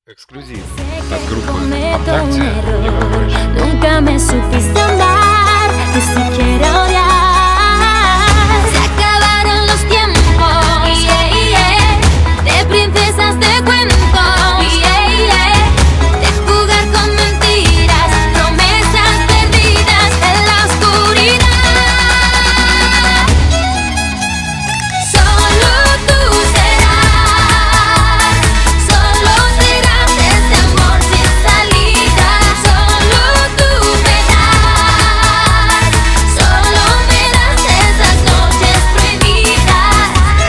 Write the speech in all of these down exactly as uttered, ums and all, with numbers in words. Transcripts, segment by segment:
Exclusivo от группы ВКонтакте Европа. Nunca me supiste amar, ni siquiera odiar. Se acabaron los tiempos, yeah, yeah, de princesas de cuento, yeah, yeah, de jugar con mentiras, promesas perdidas en la oscuridad. Solo tú serás, solo serás ese amor sin salida. Solo tú me das, solo me das esas noches prohibidas.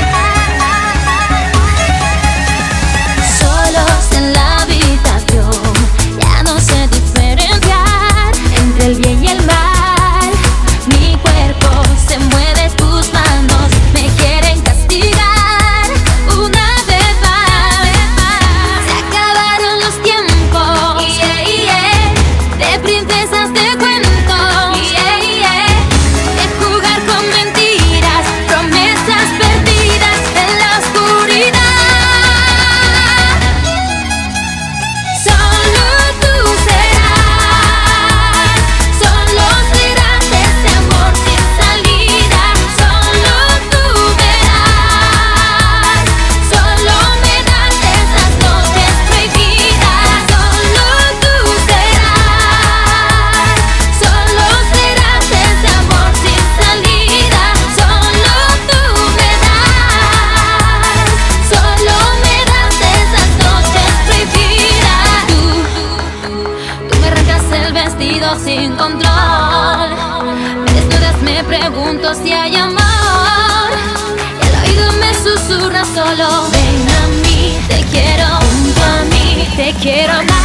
Solos en la habitación, ya no sé diferenciar entre el bien y el mal. Mi cuerpo se mueve, tus manos me quieren castigar una vez más. Se acabaron los tiempos, yeah, yeah, de princesas de cuento, yeah, yeah, de jugar con mentiras, promesas perdidas en la oscuridad. Solo tú serás, solo serás ese amor sin salida. Solo tú verás, solo me das esas noches prohibidas. Solo tú serás, solo serás ese amor sin salida. Solo tú me das, solo me das esas noches prohibidas. Tú, tú me arrancas el vestido sin control, me desnudas, me pregunto si hay amor, y al oído me susurra solo: ven a mí, te quiero junto a mí, te quiero más.